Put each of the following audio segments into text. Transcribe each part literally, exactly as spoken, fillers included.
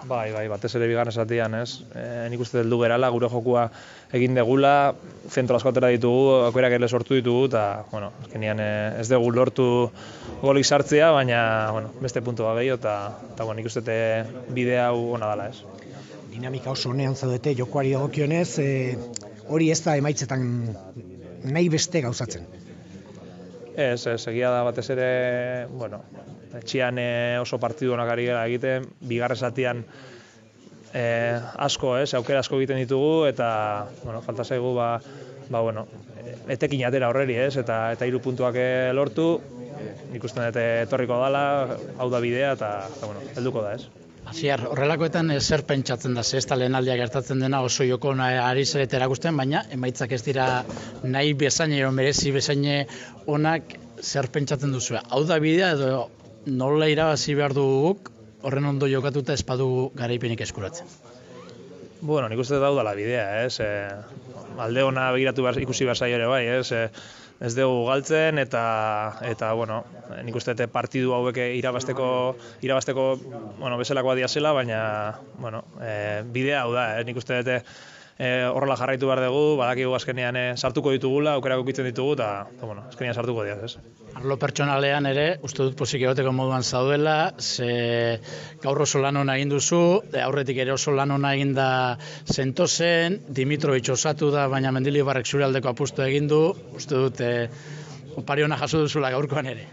Bai, bai, batez ere bigarren zatian, ez? E, nik uste heldu gerala, gure jokua egin degula, zentro asko atera ditugu, aukerak ere sortu ditugu, eta, bueno, azkenean ez dugu lortu golik sartzea, baina, bueno, beste puntu bat gehiago, eta, eta, bueno, nik uste bide hau ona dela, ez? Dinamika oso honean zaudete, jokoari dagokionez, e, hori ez da emaitzetan nahi beste gauzatzen. Ez, ez, egia da batez ere, bueno, etxian oso partidu onak ari gara egiten, bigarren zatian eh, asko, ez, aukera asko egiten ditugu, eta, bueno, falta zaigu, ba, ba, bueno, etekin atera horreri, ez, eta, eta hiru puntuak lortu, nik uste dut etorriko dela, hau da bidea, eta, eta bueno, helduko da, ez. Asier, horrelakoetan zer pentsatzen da, ez da lehenaldia gertatzen dena oso joko ari zarete erakusten, baina emaitzak ez dira nahi bezaine, edo merezi bezaine onak zer pentsatzen duzu. Hau da bidea edo nola irabazi behar duguk, horren ondo jokatuta ez badu garaipenik eskuratzen. Bueno, nik uste dut hau da la bidea, ez. E, alde ona begiratu behar, ikusi behar zaio ere bai, ez. E, ez dugu galtzen eta eta bueno, nik uste dut partidu hauek irabasteko irabasteko, bueno, bezalakoa dia zela, baina bueno, e, bidea hau da, eh? Nik uste dut e, horrela jarraitu behar dugu, badakigu azkenean e, sartuko ditugula, aukerak ukitzen ditugu eta bueno, azkenean sartuko dira, ez? Arlo pertsonalean ere, uste dut pozik egoteko moduan zaudela, ze gaur oso lan hona egin duzu, aurretik ere oso lan hona egin da Sentosen, Dimitrovic osatu da, baina Mendilibarrek zure aldeko apustu egin du, uste dut e, opari hona jaso duzula gaurkoan ere.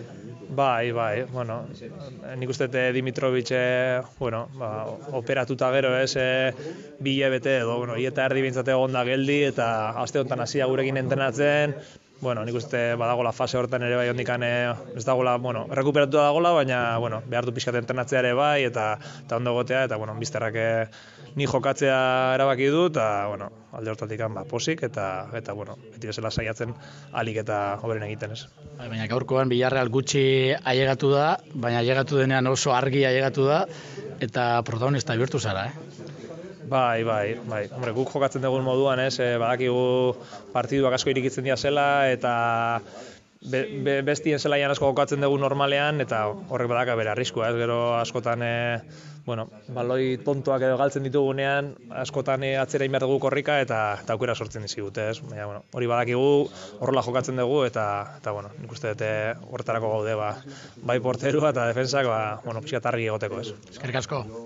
Bai, bai, bueno, nik uste dut Dimitrovic, e, bueno, ba, operatuta gero ez, e, bi hilabete edo, bueno, hieta erdi bintzate egon da geldi, eta aste honetan hasia gurekin entrenatzen. Bueno, nik uste badagola fase hortan ere bai hondikan ez dagola, bueno, errekuperatuta dagola, baina, bueno, behar du pixkat entrenatzea ere bai, eta, eta ondo egotea, eta, bueno, bizterrak ni jokatzea erabaki du, eta, bueno, alde hortatik ba, posik, eta, eta, bueno, beti bezala saiatzen alik eta hoberen egiten, ez. Baina gaurkoan Villarreal gutxi ailegatu da, baina ailegatu denean oso argi ailegatu da, eta protagonista bihurtu zara, eh? Bai, bai, bai. Hombre, guk jokatzen dugun moduan, ez, e, badakigu partiduak asko irikitzen dira zela, eta be, be, bestien zelaian asko jokatzen dugu normalean, eta horrek badaka bere arriskua, ez, gero askotan, e, bueno, baloi tontoak edo galtzen ditugunean, askotan e, atzera inbehar dugu korrika, eta, eta aukera sortzen dizkigute, ez. Baina, bueno, hori badakigu, horrela jokatzen dugu, eta, eta bueno, nik uste dute horretarako gaude, ba, bai porterua eta defensak, ba, bueno, pixka targi egoteko, ez. Eskerrik asko.